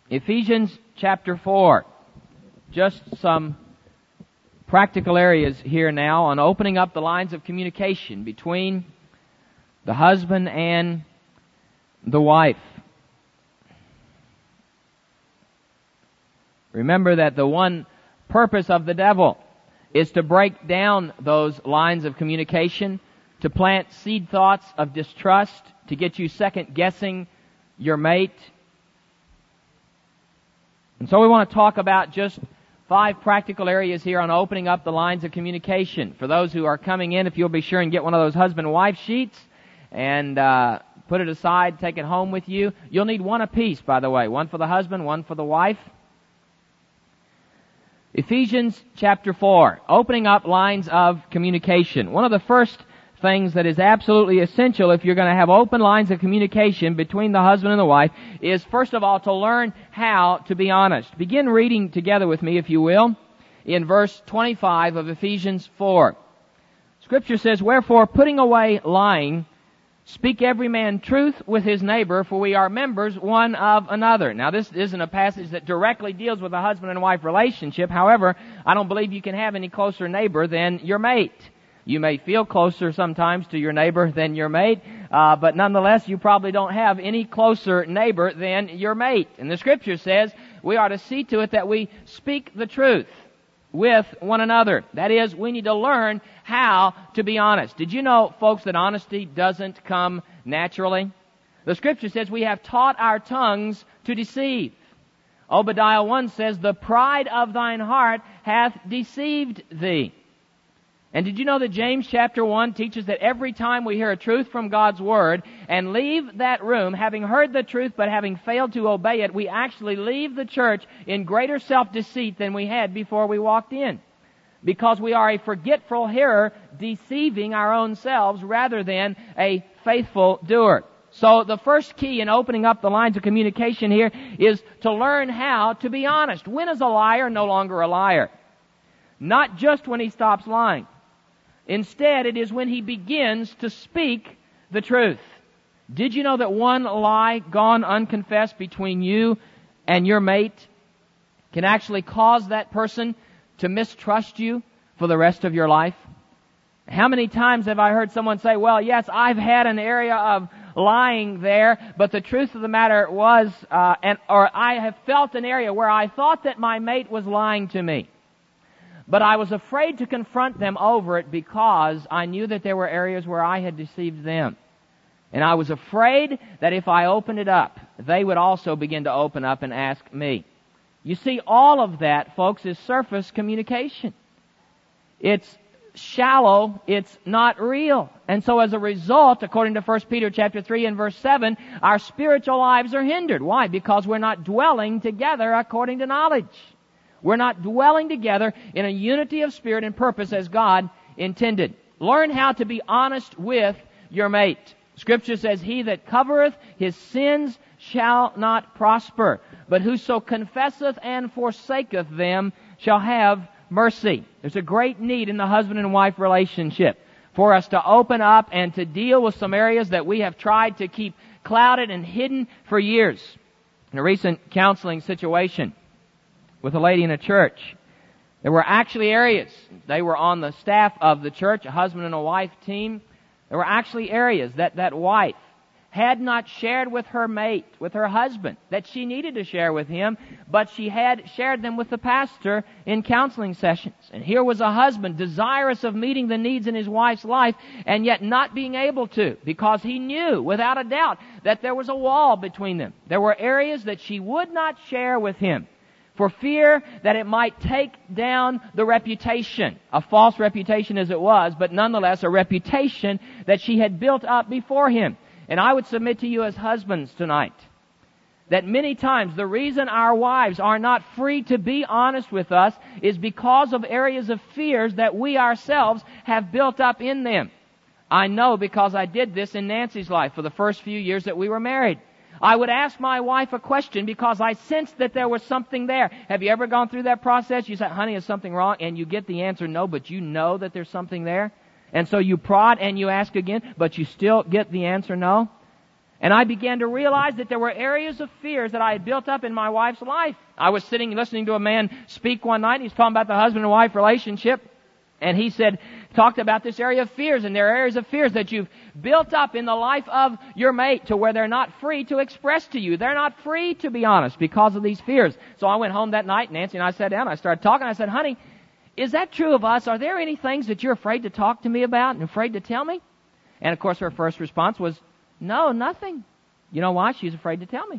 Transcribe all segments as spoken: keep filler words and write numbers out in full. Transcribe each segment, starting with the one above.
Ephesians chapter four. Just some practical areas here now on opening up the lines of communication between the husband and the wife. Remember that the one purpose of the devil is to break down those lines of communication, to plant seed thoughts of distrust, to get you second guessing your mate. And so we want to talk about just five practical areas here on opening up the lines of communication. For those who are coming in, if you'll be sure and get one of those husband-wife sheets and uh, put it aside, take it home with you. You'll need one apiece, by the way. One for the husband, one for the wife. Ephesians chapter four, opening up lines of communication. One of the first things that is absolutely essential if you're going to have open lines of communication between the husband and the wife is, first of all, to learn how to be honest. Begin reading together with me, if you will, in verse twenty-five of Ephesians four. Scripture says, "Wherefore, putting away lying, speak every man truth with his neighbor, for we are members one of another." Now, this isn't a passage that directly deals with a husband and wife relationship. However, I don't believe you can have any closer neighbor than your mate. You may feel closer sometimes to your neighbor than your mate, uh, but nonetheless, you probably don't have any closer neighbor than your mate. And the Scripture says we are to see to it that we speak the truth with one another. That is, we need to learn how to be honest. Did you know, folks, that honesty doesn't come naturally? The Scripture says we have taught our tongues to deceive. Obadiah one says, "The pride of thine heart hath deceived thee." And did you know that James chapter one teaches that every time we hear a truth from God's Word and leave that room, having heard the truth but having failed to obey it, we actually leave the church in greater self-deceit than we had before we walked in. Because we are a forgetful hearer deceiving our own selves rather than a faithful doer. So the first key in opening up the lines of communication here is to learn how to be honest. When is a liar no longer a liar? Not just when he stops lying. Instead, it is when he begins to speak the truth. Did you know that one lie gone unconfessed between you and your mate can actually cause that person to mistrust you for the rest of your life? How many times have I heard someone say, "Well, yes, I've had an area of lying there, but the truth of the matter was, uh, and or I have felt an area where I thought that my mate was lying to me. But I was afraid to confront them over it because I knew that there were areas where I had deceived them. And I was afraid that if I opened it up, they would also begin to open up and ask me." You see, all of that, folks, is surface communication. It's shallow, it's not real. And so as a result, according to First Peter chapter three and verse seven, our spiritual lives are hindered. Why? Because we're not dwelling together according to knowledge. We're not dwelling together in a unity of spirit and purpose as God intended. Learn how to be honest with your mate. Scripture says, "He that covereth his sins shall not prosper, but whoso confesseth and forsaketh them shall have mercy." There's a great need in the husband and wife relationship for us to open up and to deal with some areas that we have tried to keep clouded and hidden for years. In a recent counseling situation with a lady in a church, there were actually areas, they were on the staff of the church, a husband and a wife team, there were actually areas that that wife had not shared with her mate, with her husband, that she needed to share with him, but she had shared them with the pastor in counseling sessions. And here was a husband desirous of meeting the needs in his wife's life, and yet not being able to, because he knew, without a doubt, that there was a wall between them. There were areas that she would not share with him, for fear that it might take down the reputation, a false reputation as it was, but nonetheless a reputation that she had built up before him. And I would submit to you as husbands tonight that many times the reason our wives are not free to be honest with us is because of areas of fears that we ourselves have built up in them. I know because I did this in Nancy's life for the first few years that we were married. I would ask my wife a question because I sensed that there was something there. Have you ever gone through that process? You say, "Honey, is something wrong?" And you get the answer no, but you know that there's something there. And so you prod and you ask again, but you still get the answer no. And I began to realize that there were areas of fears that I had built up in my wife's life. I was sitting listening to a man speak one night. He's talking about the husband and wife relationship. And he said, talked about this area of fears. And there are areas of fears that you've built up in the life of your mate to where they're not free to express to you. They're not free to be honest because of these fears. So I went home that night, Nancy and I sat down. I started talking. I said, honey, is that true of us? Are there any things that you're afraid to talk to me about and afraid to tell me? And of course her first response was, no, nothing. You know why? She's afraid to tell me.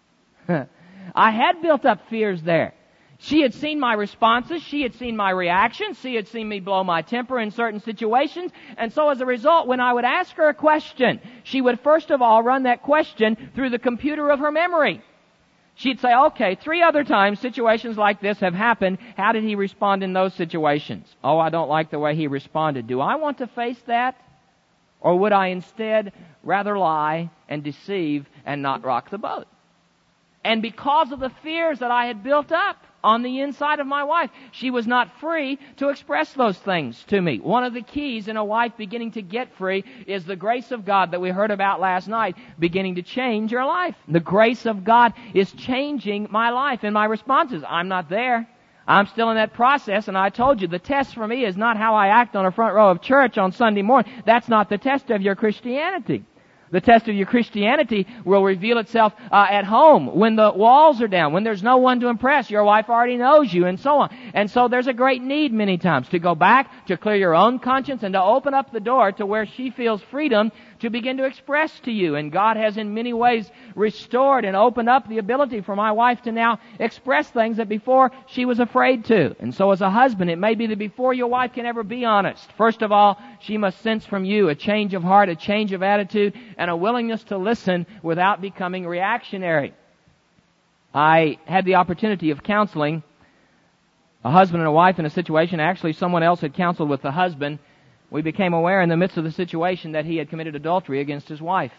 I had built up fears there. She had seen my responses. She had seen my reactions. She had seen me blow my temper in certain situations. And so as a result, when I would ask her a question, she would first of all run that question through the computer of her memory. She'd say, okay, three other times situations like this have happened. How did he respond in those situations? Oh, I don't like the way he responded. Do I want to face that? Or would I instead rather lie and deceive and not rock the boat? And because of the fears that I had built up on the inside of my wife, she was not free to express those things to me. One of the keys in a wife beginning to get free is the grace of God that we heard about last night beginning to change your life. The grace of God is changing my life and my responses. I'm not there. I'm still in that process, and I told you the test for me is not how I act on a front row of church on Sunday morning. That's not the test of your Christianity. The test of your Christianity will reveal itself uh, at home when the walls are down, when there's no one to impress. Your wife already knows you, and so on. And so there's a great need many times to go back, to clear your own conscience, and to open up the door to where she feels freedom to begin to express to you. And God has in many ways restored and opened up the ability for my wife to now express things that before she was afraid to. And so as a husband, it may be that before your wife can ever be honest, first of all, she must sense from you a change of heart, a change of attitude, and a willingness to listen without becoming reactionary. I had the opportunity of counseling a husband and a wife in a situation. Actually, someone else had counseled with the husband. We became aware in the midst of the situation that he had committed adultery against his wife.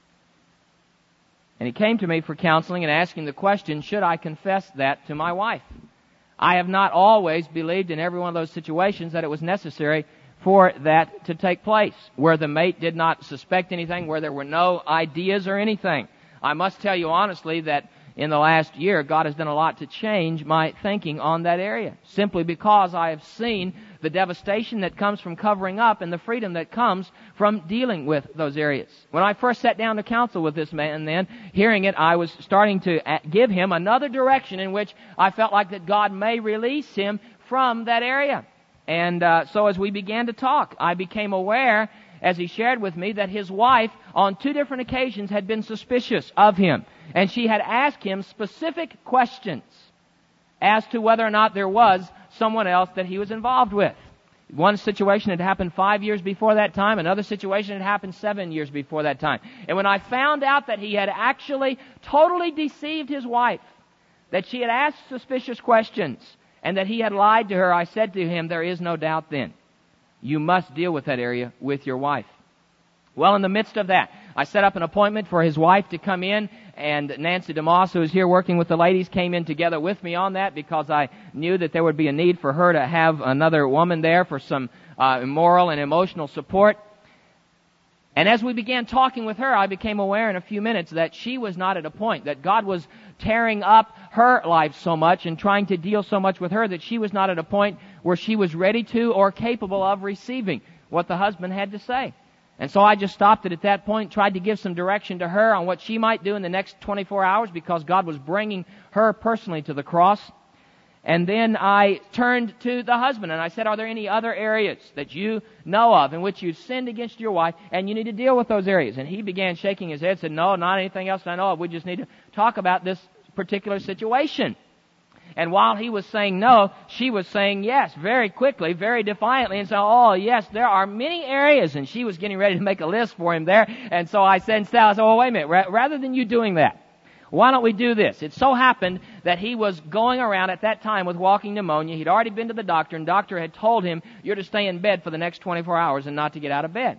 And he came to me for counseling and asking the question, should I confess that to my wife? I have not always believed in every one of those situations that it was necessary for that to take place, where the mate did not suspect anything, where there were no ideas or anything. I must tell you honestly that in the last year, God has done a lot to change my thinking on that area, simply because I have seen the devastation that comes from covering up and the freedom that comes from dealing with those areas. When I first sat down to counsel with this man, then, hearing it, I was starting to give him another direction in which I felt like that God may release him from that area. And uh, so as we began to talk, I became aware, as he shared with me, that his wife on two different occasions had been suspicious of him. And she had asked him specific questions as to whether or not there was someone else that he was involved with. One situation had happened five years before that time. Another situation had happened seven years before that time. And when I found out that he had actually totally deceived his wife, that she had asked suspicious questions, and that he had lied to her, I said to him, there is no doubt then. You must deal with that area with your wife. Well, in the midst of that, I set up an appointment for his wife to come in, and Nancy DeMoss, who is here working with the ladies, came in together with me on that because I knew that there would be a need for her to have another woman there for some uh, moral and emotional support. And as we began talking with her, I became aware in a few minutes that she was not at a point, that God was tearing up her life so much and trying to deal so much with her that she was not at a point where she was ready to or capable of receiving what the husband had to say. And so I just stopped it at that point, tried to give some direction to her on what she might do in the next twenty-four hours because God was bringing her personally to the cross. And then I turned to the husband and I said, are there any other areas that you know of in which you've sinned against your wife and you need to deal with those areas? And he began shaking his head, said, no, not anything else I know of. We just need to talk about this particular situation. And while he was saying no, she was saying yes, very quickly, very defiantly, and so, oh yes, there are many areas, and she was getting ready to make a list for him there. And so I said, instead, I said, oh, wait a minute, Ra- rather than you doing that, why don't we do this? It so happened that he was going around at that time with walking pneumonia. He'd already been to the doctor, and the doctor had told him, you're to stay in bed for the next twenty-four hours and not to get out of bed.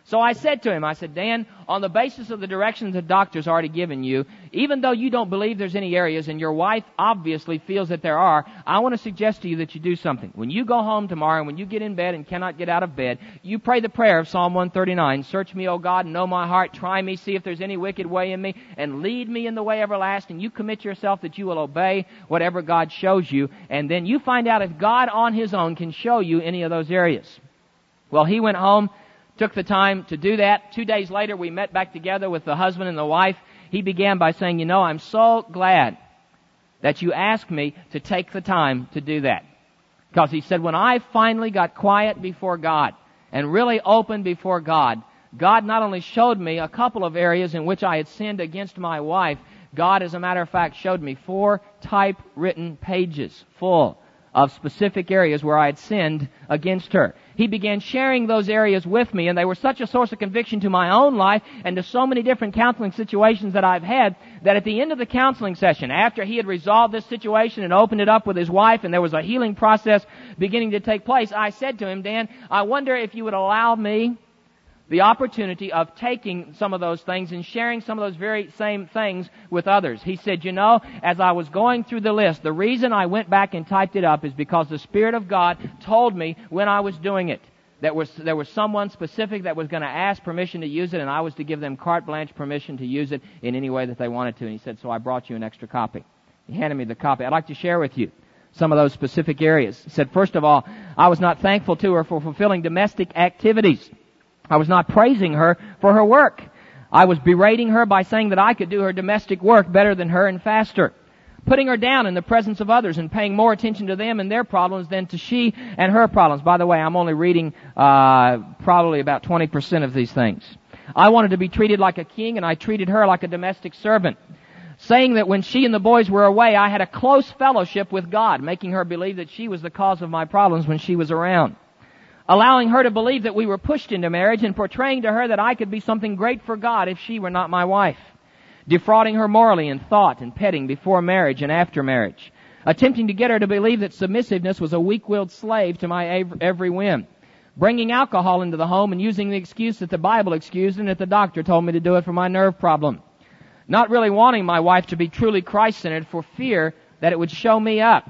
So I said to him, I said, Dan, on the basis of the directions the doctor's already given you, even though you don't believe there's any areas and your wife obviously feels that there are, I want to suggest to you that you do something. When you go home tomorrow and when you get in bed and cannot get out of bed, you pray the prayer of Psalm one thirty-nine, search me, O God, and know my heart, try me, see if there's any wicked way in me, and lead me in the way everlasting. You commit yourself that you will obey whatever God shows you, and then you find out if God on His own can show you any of those areas. Well, he went home, took the time to do that. Two days later, we met back together with the husband and the wife. He began by saying, you know, I'm so glad that you asked me to take the time to do that. Because he said, when I finally got quiet before God and really open before God, God not only showed me a couple of areas in which I had sinned against my wife, God, as a matter of fact, showed me four typewritten pages full of specific areas where I had sinned against her. He began sharing those areas with me, and they were such a source of conviction to my own life and to so many different counseling situations that I've had, that at the end of the counseling session, after he had resolved this situation and opened it up with his wife and there was a healing process beginning to take place, I said to him, Dan, I wonder if you would allow me the opportunity of taking some of those things and sharing some of those very same things with others. He said, you know, as I was going through the list, the reason I went back and typed it up is because the Spirit of God told me when I was doing it that was, there was someone specific that was going to ask permission to use it, and I was to give them carte blanche permission to use it in any way that they wanted to. And he said, so I brought you an extra copy. He handed me the copy. I'd like to share with you some of those specific areas. He said, first of all, I was not thankful to her for fulfilling domestic activities. I was not praising her for her work. I was berating her by saying that I could do her domestic work better than her and faster. Putting her down in the presence of others and paying more attention to them and their problems than to she and her problems. By the way, I'm only reading uh probably about twenty percent of these things. I wanted to be treated like a king, and I treated her like a domestic servant. Saying that when she and the boys were away, I had a close fellowship with God, making her believe that she was the cause of my problems when she was around. Allowing her to believe that we were pushed into marriage and portraying to her that I could be something great for God if she were not my wife. Defrauding her morally in thought and petting before marriage and after marriage. Attempting to get her to believe that submissiveness was a weak-willed slave to my every whim. Bringing alcohol into the home and using the excuse that the Bible excused and that the doctor told me to do it for my nerve problem. Not really wanting my wife to be truly Christ-centered for fear that it would show me up.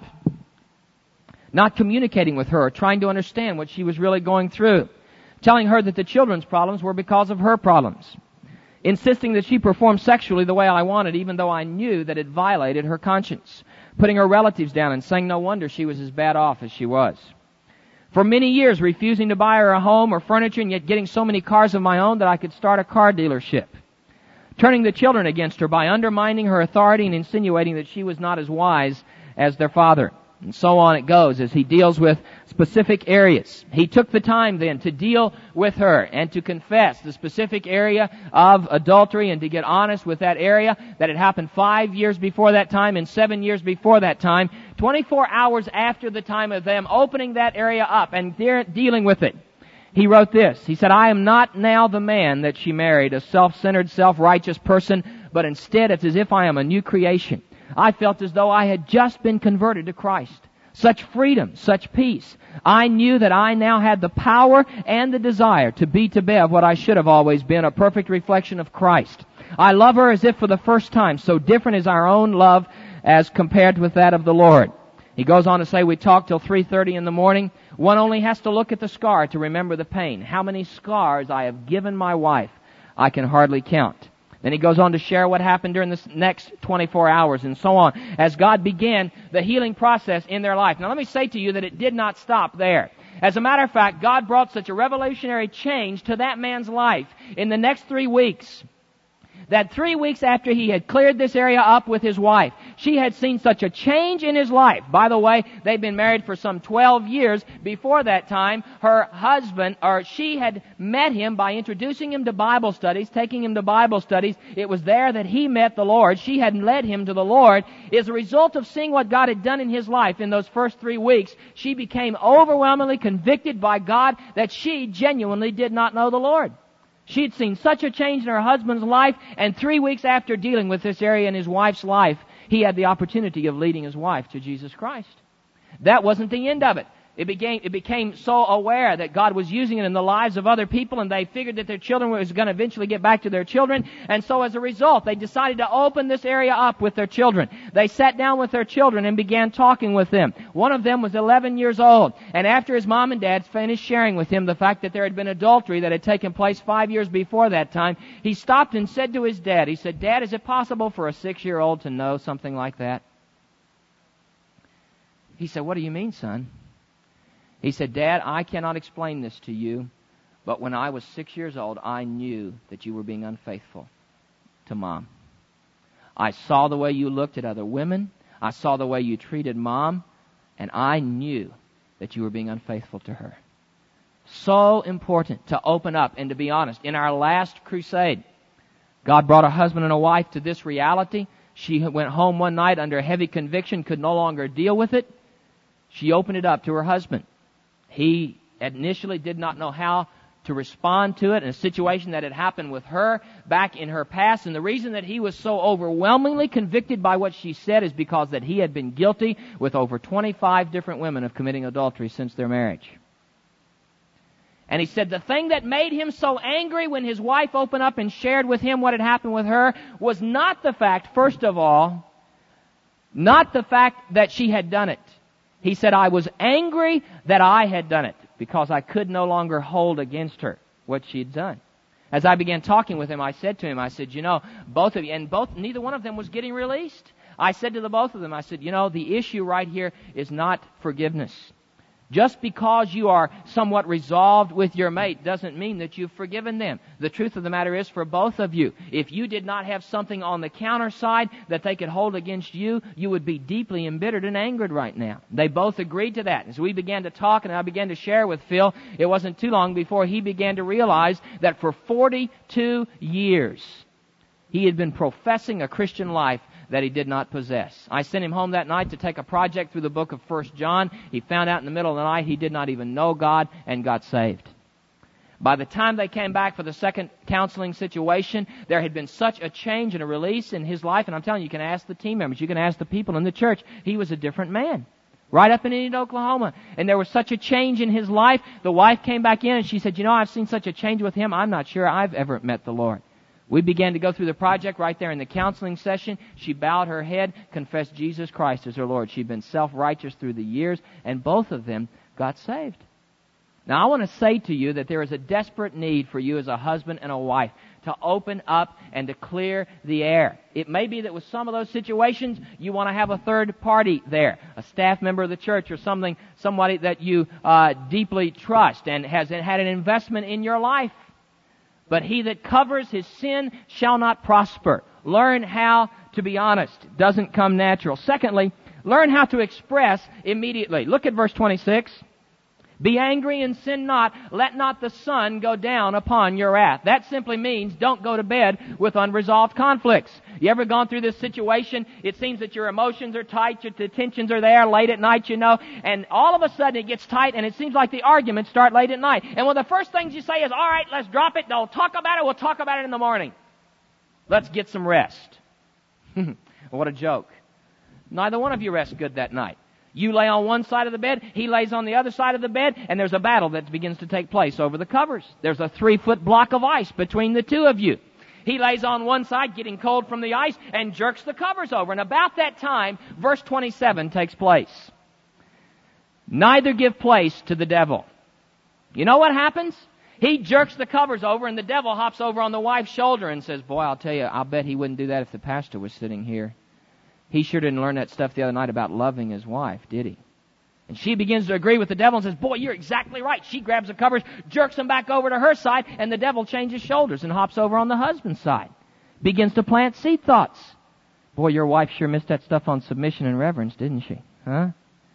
Not communicating with her, trying to understand what she was really going through. Telling her that the children's problems were because of her problems. Insisting that she perform sexually the way I wanted, even though I knew that it violated her conscience. Putting her relatives down and saying no wonder she was as bad off as she was. For many years, refusing to buy her a home or furniture, and yet getting so many cars of my own that I could start a car dealership. Turning the children against her by undermining her authority and insinuating that she was not as wise as their father. And so on it goes as he deals with specific areas. He took the time then to deal with her and to confess the specific area of adultery and to get honest with that area that had happened five years before that time and seven years before that time, twenty-four hours after the time of them opening that area up and de- dealing with it. He wrote this. He said, I am not now the man that she married, a self-centered, self-righteous person, but instead it's as if I am a new creation. I felt as though I had just been converted to Christ. Such freedom, such peace. I knew that I now had the power and the desire to be to Bev what I should have always been, a perfect reflection of Christ. I love her as if for the first time, so different is our own love as compared with that of the Lord. He goes on to say, we talk till three thirty in the morning. One only has to look at the scar to remember the pain. How many scars I have given my wife, I can hardly count. Then he goes on to share what happened during this next twenty-four hours and so on as God began the healing process in their life. Now let me say to you that it did not stop there. As a matter of fact, God brought such a revolutionary change to that man's life in the next three weeks. That three weeks after he had cleared this area up with his wife, she had seen such a change in his life. By the way, they'd been married for some twelve years. Before that time, her husband, or she had met him by introducing him to Bible studies, taking him to Bible studies. It was there that he met the Lord. She had led him to the Lord. As a result of seeing what God had done in his life in those first three weeks, she became overwhelmingly convicted by God that she genuinely did not know the Lord. She'd seen such a change in her husband's life, and three weeks after dealing with this area in his wife's life, he had the opportunity of leading his wife to Jesus Christ. That wasn't the end of it. It became, it became so aware that God was using it in the lives of other people, and they figured that their children was going to eventually get back to their children. And so as a result, they decided to open this area up with their children. They sat down with their children and began talking with them. One of them was eleven years old. And after his mom and dad finished sharing with him the fact that there had been adultery that had taken place five years before that time, he stopped and said to his dad, he said, "Dad, is it possible for a six-year-old to know something like that?" He said, "What do you mean, son?" He said, "Dad, I cannot explain this to you, but when I was six years old, I knew that you were being unfaithful to Mom. I saw the way you looked at other women. I saw the way you treated Mom, and I knew that you were being unfaithful to her." So important to open up and to be honest. In our last crusade, God brought a husband and a wife to this reality. She went home one night under heavy conviction, could no longer deal with it. She opened it up to her husband. He initially did not know how to respond to it in a situation that had happened with her back in her past. And the reason that he was so overwhelmingly convicted by what she said is because that he had been guilty with over twenty-five different women of committing adultery since their marriage. And he said the thing that made him so angry when his wife opened up and shared with him what had happened with her was not the fact, first of all, not the fact that she had done it. He said, "I was angry that I had done it because I could no longer hold against her what she had done." As I began talking with him, I said to him, I said, "You know, both of you," and both, neither one of them was getting released. I said to the both of them, I said, "You know, the issue right here is not forgiveness. Just because you are somewhat resolved with your mate doesn't mean that you've forgiven them. The truth of the matter is for both of you, if you did not have something on the counter side that they could hold against you, you would be deeply embittered and angered right now." They both agreed to that. As we began to talk and I began to share with Phil, it wasn't too long before he began to realize that for forty-two years he had been professing a Christian life that he did not possess. I sent him home that night to take a project through the book of First John. He found out in the middle of the night he did not even know God and got saved. By the time they came back for the second counseling situation, there had been such a change and a release in his life. And I'm telling you, you can ask the team members, you can ask the people in the church. He was a different man. Right up in Indian, Oklahoma. And there was such a change in his life. The wife came back in and she said, "You know, I've seen such a change with him. I'm not sure I've ever met the Lord." We began to go through the project right there in the counseling session. She bowed her head, confessed Jesus Christ as her Lord. She'd been self-righteous through the years, and both of them got saved. Now, I want to say to you that there is a desperate need for you as a husband and a wife to open up and to clear the air. It may be that with some of those situations, you want to have a third party there, a staff member of the church or something, somebody that you uh, deeply trust and has had an investment in your life. But he that covers his sin shall not prosper. Learn how to be honest. It doesn't come natural. Secondly, learn how to express immediately. Look at verse twenty-six. "Be angry and sin not. Let not the sun go down upon your wrath." That simply means don't go to bed with unresolved conflicts. You ever gone through this situation? It seems that your emotions are tight, your the tensions are there late at night, you know, and all of a sudden it gets tight and it seems like the arguments start late at night. And one of the first things you say is, "All right, let's drop it. Don't talk about it. We'll talk about it in the morning. Let's get some rest." What a joke. Neither one of you rests good that night. You lay on one side of the bed, he lays on the other side of the bed, and there's a battle that begins to take place over the covers. There's a three-foot block of ice between the two of you. He lays on one side, getting cold from the ice, and jerks the covers over. And about that time, verse twenty-seven takes place. "Neither give place to the devil." You know what happens? He jerks the covers over, and the devil hops over on the wife's shoulder and says, "Boy, I'll tell you, I'll bet he wouldn't do that if the pastor was sitting here. He sure didn't learn that stuff the other night about loving his wife, did he?" And she begins to agree with the devil and says, "Boy, you're exactly right." She grabs the covers, jerks them back over to her side, and the devil changes shoulders and hops over on the husband's side. Begins to plant seed thoughts. "Boy, your wife sure missed that stuff on submission and reverence, didn't she? Huh?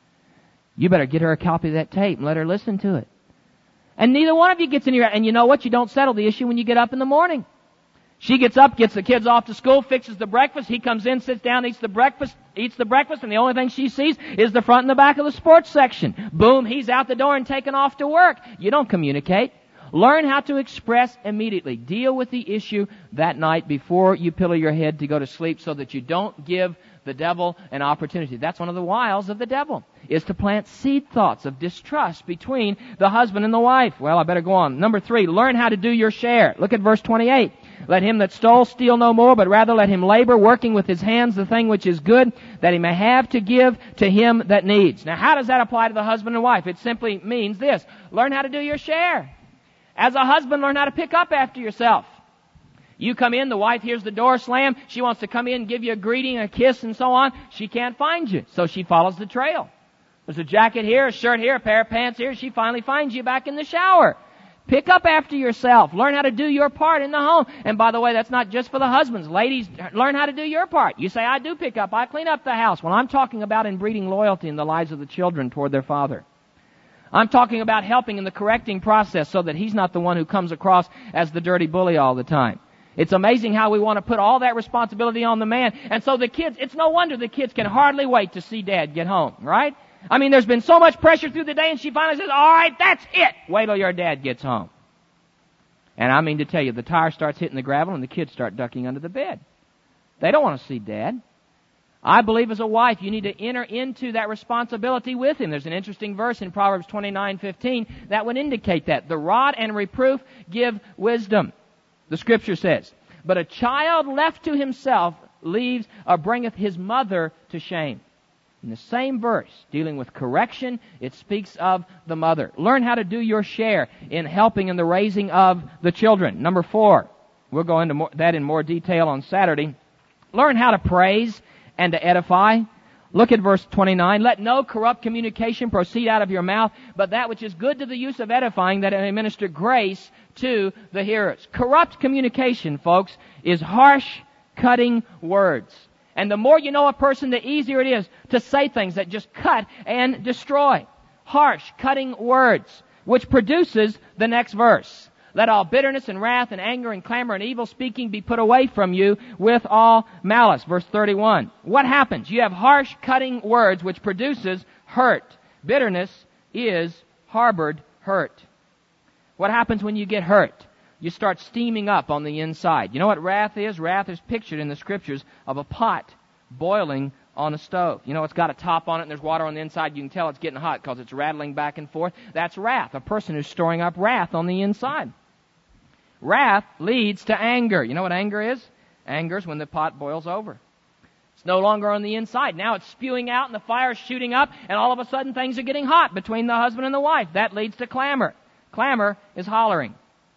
You better get her a copy of that tape and let her listen to it." And neither one of you gets in here. And you know what? You don't settle the issue when you get up in the morning. She gets up, gets the kids off to school, fixes the breakfast. He comes in, sits down, eats the breakfast, eats the breakfast, and the only thing she sees is the front and the back of the sports section. Boom, he's out the door and taken off to work. You don't communicate. Learn how to express immediately. Deal with the issue that night before you pillow your head to go to sleep so that you don't give the devil an opportunity. That's one of the wiles of the devil, is to plant seed thoughts of distrust between the husband and the wife. Well, I better go on. Number three, learn how to do your share. Look at verse twenty-eight. Let him that stole steal no more, but rather let him labor, working with his hands the thing which is good, that he may have to give to him that needs. Now, how does that apply to the husband and wife? It simply means this. Learn how to do your share. As a husband, learn how to pick up after yourself. You come in, the wife hears the door slam, she wants to come in, give you a greeting, a kiss, and so on. She can't find you, so she follows the trail. There's a jacket here, a shirt here, a pair of pants here. She finally finds you back in the shower. Pick up after yourself. Learn how to do your part in the home. And by the way, that's not just for the husbands. Ladies, learn how to do your part. You say, I do pick up. I clean up the house. Well, I'm talking about in breeding loyalty in the lives of the children toward their father. I'm talking about helping in the correcting process so that he's not the one who comes across as the dirty bully all the time. It's amazing how we want to put all that responsibility on the man. And so the kids, it's no wonder the kids can hardly wait to see Dad get home, right? I mean, there's been so much pressure through the day, and she finally says, all right, that's it. Wait till your dad gets home. And I mean to tell you, the tire starts hitting the gravel, and the kids start ducking under the bed. They don't want to see Dad. I believe as a wife, you need to enter into that responsibility with him. There's an interesting verse in Proverbs twenty-nine fifteen that would indicate that. The rod and reproof give wisdom, the Scripture says. But a child left to himself leaves or bringeth his mother to shame. In the same verse, dealing with correction, it speaks of the mother. Learn how to do your share in helping in the raising of the children. Number four, we'll go into more, that in more detail on Saturday. Learn how to praise and to edify. Look at verse twenty-nine. Let no corrupt communication proceed out of your mouth, but that which is good to the use of edifying, that it may minister grace to the hearers. Corrupt communication, folks, is harsh, cutting words. And the more you know a person, the easier it is to say things that just cut and destroy. Harsh, cutting words, which produces the next verse. Let all bitterness and wrath and anger and clamor and evil speaking be put away from you with all malice. Verse thirty-one. What happens? You have harsh, cutting words, which produces hurt. Bitterness is harbored hurt. What happens when you get hurt? You start steaming up on the inside. You know what wrath is? Wrath is pictured in the Scriptures of a pot boiling on a stove. You know, it's got a top on it and there's water on the inside. You can tell it's getting hot because it's rattling back and forth. That's wrath. A person who's storing up wrath on the inside. Wrath leads to anger. You know what anger is? Anger is when the pot boils over. It's no longer on the inside. Now it's spewing out and the fire's shooting up, and all of a sudden things are getting hot between the husband and the wife. That leads to clamor. Clamor is hollering.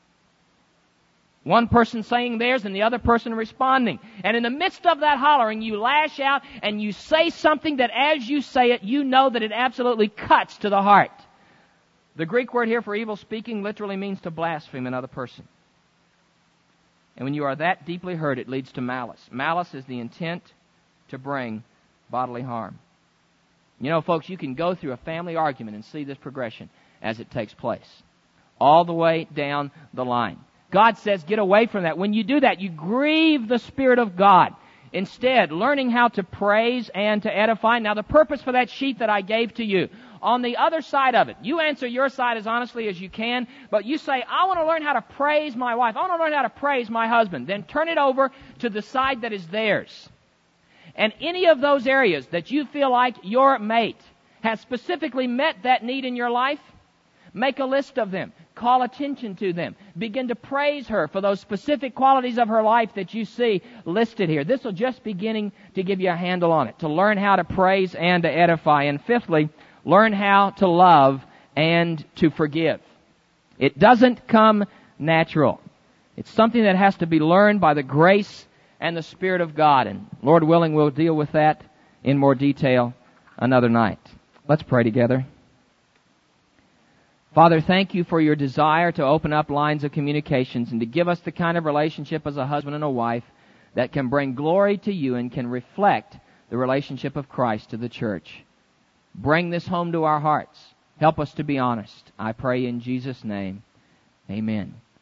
One person saying theirs and the other person responding. And in the midst of that hollering, you lash out and you say something that as you say it, you know that it absolutely cuts to the heart. The Greek word here for evil speaking literally means to blaspheme another person. And when you are that deeply hurt, it leads to malice. Malice is the intent to bring bodily harm. You know, folks, you can go through a family argument and see this progression as it takes place. All the way down the line. God says, get away from that. When you do that, you grieve the Spirit of God. Instead, learning how to praise and to edify. Now, the purpose for that sheet that I gave to you, on the other side of it, you answer your side as honestly as you can, but you say, I want to learn how to praise my wife. I want to learn how to praise my husband. Then turn it over to the side that is theirs. And any of those areas that you feel like your mate has specifically met that need in your life, make a list of them. Call attention to them. Begin to praise her for those specific qualities of her life that you see listed here. This will just beginning to give you a handle on it, to learn how to praise and to edify. And fifthly, learn how to love and to forgive. It doesn't come natural. It's something that has to be learned by the grace and the Spirit of God. And Lord willing, we'll deal with that in more detail another night. Let's pray together. Father, thank you for your desire to open up lines of communications and to give us the kind of relationship as a husband and a wife that can bring glory to you and can reflect the relationship of Christ to the church. Bring this home to our hearts. Help us to be honest. I pray in Jesus' name. Amen.